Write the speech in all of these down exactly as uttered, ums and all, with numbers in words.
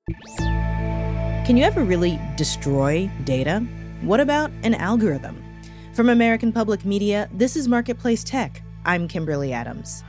Can you ever really destroy data? What about an algorithm? From American Public Media, this is Marketplace Tech. I'm Kimberly Adams.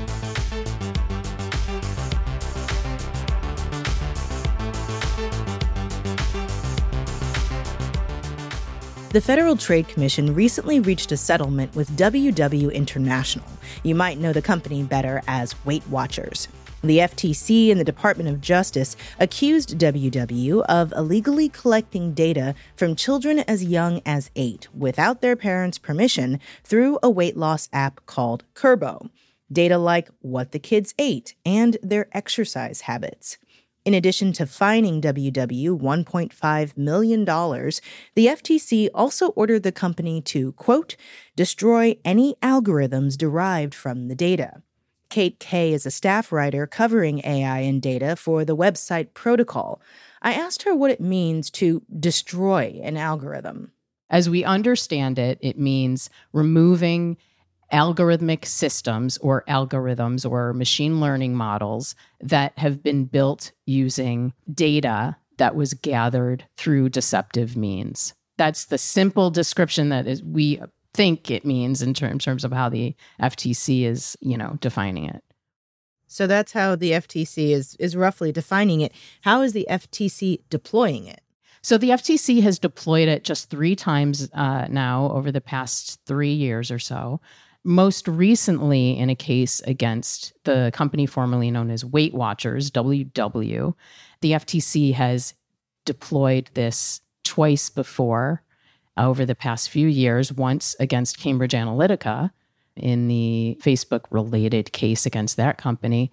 The Federal Trade Commission recently reached a settlement with W W International. You might know the company better as Weight Watchers. The F T C and the Department of Justice accused W W of illegally collecting data from children as young as eight without their parents' permission through a weight loss app called Kurbo. Data like what the kids ate and their exercise habits. In addition to fining W W one point five million dollars, the F T C also ordered the company to, quote, destroy any algorithms derived from the data. Kate Kay is a staff writer covering A I and data for the website Protocol. I asked her what it means to destroy an algorithm. As we understand it, it means removing algorithmic systems or algorithms or machine learning models that have been built using data that was gathered through deceptive means. That's the simple description that is we think it means in terms, terms of how the F T C is, you know, defining it. So that's how the F T C is is roughly defining it. How is the F T C deploying it? So the F T C has deployed it just three times uh, now over the past three years or so. Most recently in a case against the company formerly known as Weight Watchers, W W, the F T C has deployed this twice before over the past few years, once against Cambridge Analytica in the Facebook-related case against that company,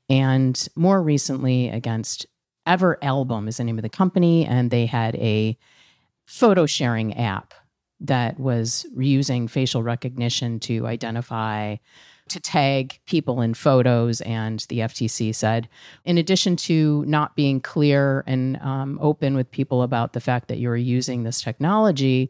and more recently against Everalbum is the name of the company, and they had a photo sharing app that was using facial recognition to identify, to tag people in photos. And the F T C said, in addition to not being clear and um, open with people about the fact that you were using this technology,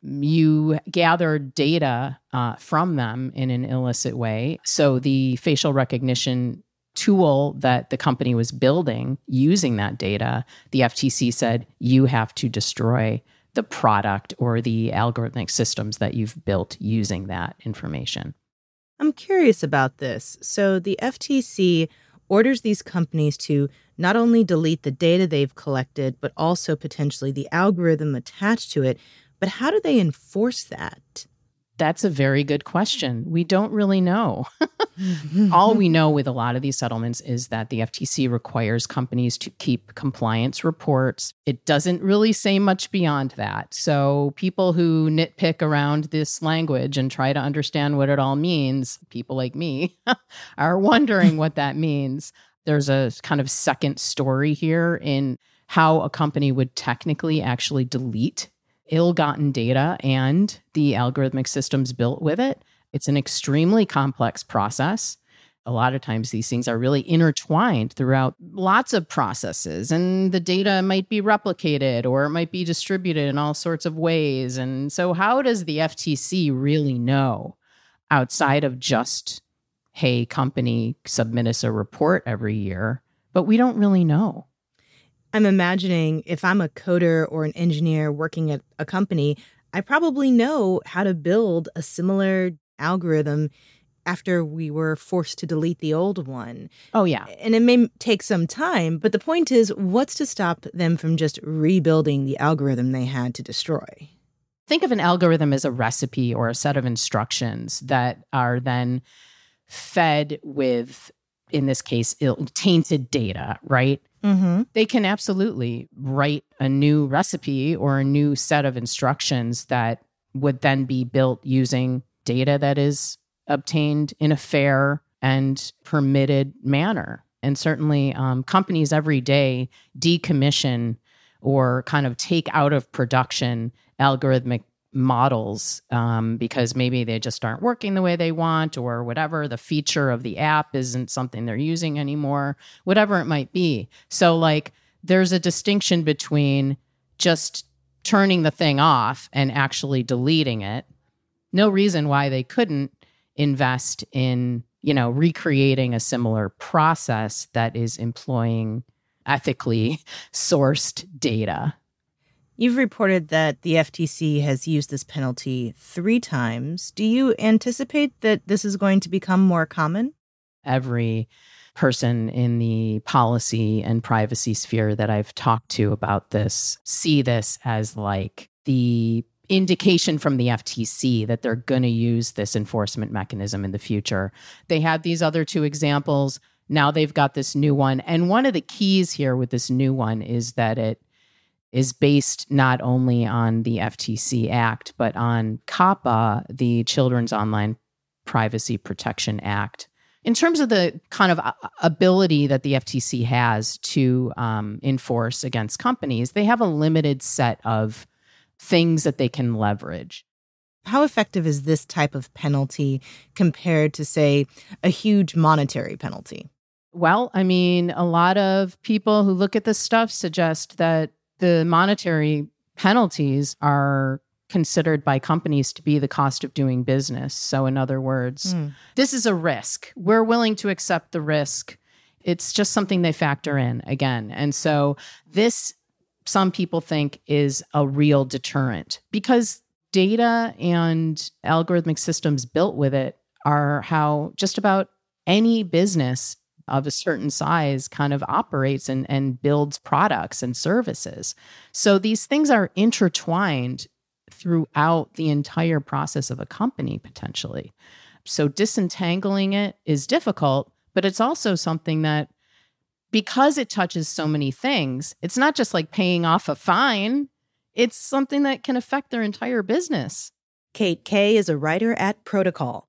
you gathered data uh, from them in an illicit way. So the facial recognition tool that the company was building using that data, the F T C said, you have to destroy the product or the algorithmic systems that you've built using that information. I'm curious about this. So the F T C orders these companies to not only delete the data they've collected, but also potentially the algorithm attached to it. But how do they enforce that? That's a very good question. We don't really know. All we know with a lot of these settlements is that the F T C requires companies to keep compliance reports. It doesn't really say much beyond that. So people who nitpick around this language and try to understand what it all means, people like me, are wondering what that means. There's a kind of second story here in how a company would technically actually delete ill-gotten data and the algorithmic systems built with it. It's an extremely complex process. A lot of times these things are really intertwined throughout lots of processes, and the data might be replicated or it might be distributed in all sorts of ways. And so how does the F T C really know outside of just, hey, company, submit us a report every year? But we don't really know. I'm imagining if I'm a coder or an engineer working at a company, I probably know how to build a similar algorithm after we were forced to delete the old one. Oh, yeah. And it may take some time, but the point is, what's to stop them from just rebuilding the algorithm they had to destroy? Think of an algorithm as a recipe or a set of instructions that are then fed with, in this case, ill- tainted data, right? Mm-hmm. They can absolutely write a new recipe or a new set of instructions that would then be built using data that is obtained in a fair and permitted manner. And certainly um, companies every day decommission or kind of take out of production algorithmic models um, because maybe they just aren't working the way they want, or whatever, the feature of the app isn't something they're using anymore, whatever it might be. So like there's a distinction between just turning the thing off and actually deleting it. No reason why they couldn't invest in, you know, recreating a similar process that is employing ethically sourced data. You've reported that the F T C has used this penalty three times. Do you anticipate that this is going to become more common? Every person in the policy and privacy sphere that I've talked to about this see this as like the indication from the F T C that they're going to use this enforcement mechanism in the future. They had these other two examples. Now they've got this new one. And one of the keys here with this new one is that it is based not only on the F T C Act, but on COPPA, the Children's Online Privacy Protection Act. In terms of the kind of ability that the F T C has to um, enforce against companies, they have a limited set of things that they can leverage. How effective is this type of penalty compared to, say, a huge monetary penalty? Well, I mean, a lot of people who look at this stuff suggest that the monetary penalties are considered by companies to be the cost of doing business. So in other words, mm. this is a risk. We're willing to accept the risk. It's just something they factor in again. And so this, some people think, is a real deterrent because data and algorithmic systems built with it are how just about any business of a certain size kind of operates and, and builds products and services. So these things are intertwined throughout the entire process of a company, potentially. So disentangling it is difficult, but it's also something that, because it touches so many things, it's not just like paying off a fine. It's something that can affect their entire business. Kate Kaye is a writer at Protocol.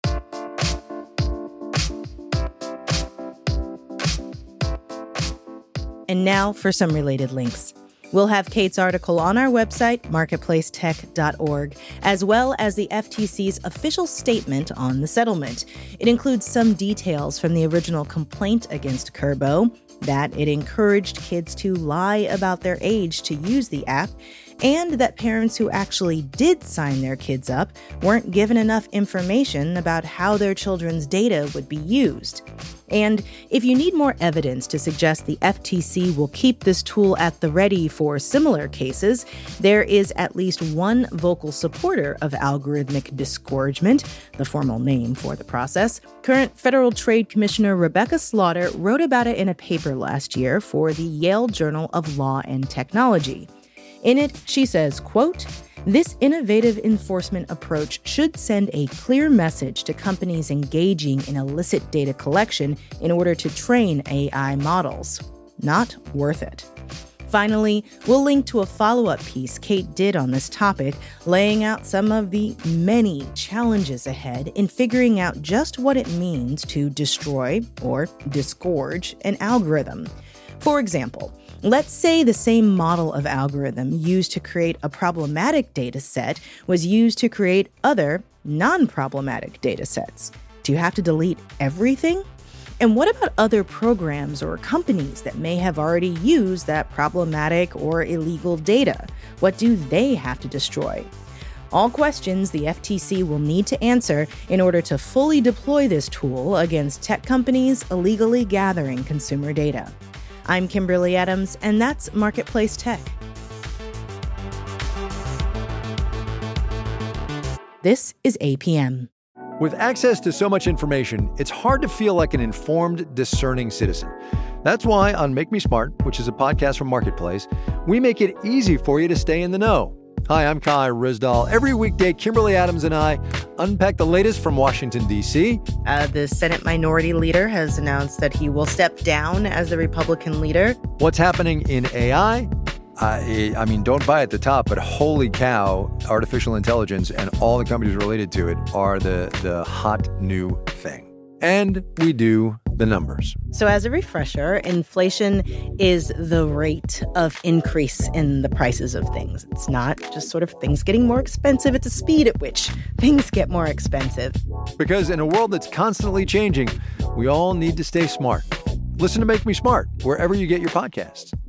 And now for some related links. We'll have Kate's article on our website, marketplace tech dot org, as well as the F T C's official statement on the settlement. It includes some details from the original complaint against Kurbo, that it encouraged kids to lie about their age to use the app, and that parents who actually did sign their kids up weren't given enough information about how their children's data would be used. And if you need more evidence to suggest the F T C will keep this tool at the ready for similar cases, there is at least one vocal supporter of algorithmic disgorgement, the formal name for the process. Current Federal Trade Commissioner Rebecca Slaughter wrote about it in a paper last year for the Yale Journal of Law and Technology. In it, she says, quote, "This innovative enforcement approach should send a clear message to companies engaging in illicit data collection in order to train A I models. Not worth it." Finally, we'll link to a follow-up piece Kate did on this topic, laying out some of the many challenges ahead in figuring out just what it means to destroy or disgorge an algorithm. For example, let's say the same model of algorithm used to create a problematic data set was used to create other non-problematic data sets. Do you have to delete everything? And what about other programs or companies that may have already used that problematic or illegal data? What do they have to destroy? All questions the F T C will need to answer in order to fully deploy this tool against tech companies illegally gathering consumer data. I'm Kimberly Adams, and that's Marketplace Tech. This is A P M. With access to so much information, it's hard to feel like an informed, discerning citizen. That's why on Make Me Smart, which is a podcast from Marketplace, we make it easy for you to stay in the know. Hi, I'm Kai Ryssdal. Every weekday, Kimberly Adams and I unpack the latest from Washington, D C. Uh, the Senate Minority Leader has announced that he will step down as the Republican leader. What's happening in A I? Uh, I mean, don't buy at the top, but holy cow, artificial intelligence and all the companies related to it are the, the hot new thing. And we do the numbers. So as a refresher, inflation is the rate of increase in the prices of things. It's not just sort of things getting more expensive. It's the speed at which things get more expensive. Because in a world that's constantly changing, we all need to stay smart. Listen to Make Me Smart wherever you get your podcasts.